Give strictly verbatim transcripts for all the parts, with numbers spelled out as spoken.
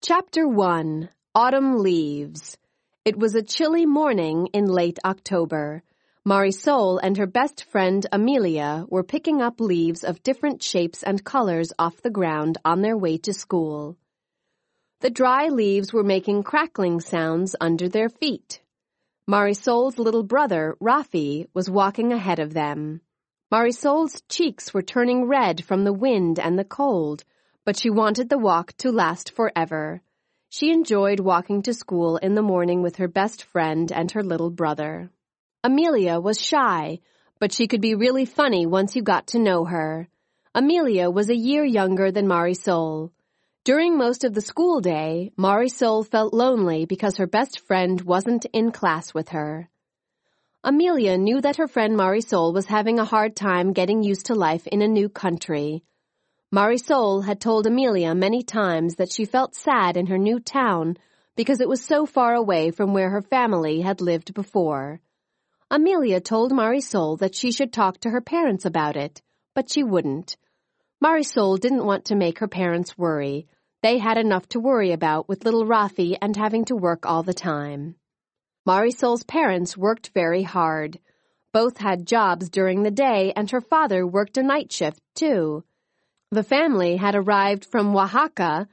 Chapter one. Autumn Leaves. It was a chilly morning in late October. Marisol and her best friend Amelia were picking up leaves of different shapes and colors off the ground on their way to school. The dry leaves were making crackling sounds under their feet. Marisol's little brother, Rafi, was walking ahead of them. Marisol's cheeks were turning red from the wind and the cold, but she wanted the walk to last forever. She enjoyed walking to school in the morning with her best friend and her little brother. Amelia was shy, but she could be really funny once you got to know her. Amelia was a year younger than Marisol. During most of the school day, Marisol felt lonely because her best friend wasn't in class with her. Amelia knew that her friend Marisol was having a hard time getting used to life in a new country. Marisol had told Amelia many times that she felt sad in her new town because it was so far away from where her family had lived before. Amelia told Marisol that she should talk to her parents about it, but she wouldn't. Marisol didn't want to make her parents worry. They had enough to worry about with little Rafi and having to work all the time. Marisol's parents worked very hard. Both had jobs during the day, and her father worked a night shift, too. The family had arrived from Oaxaca,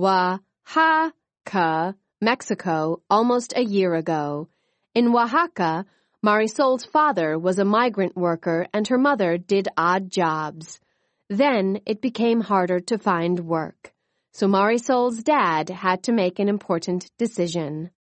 Oaxaca, Mexico, almost a year ago. In Oaxaca, Marisol's father was a migrant worker and her mother did odd jobs. Then it became harder to find work, so Marisol's dad had to make an important decision.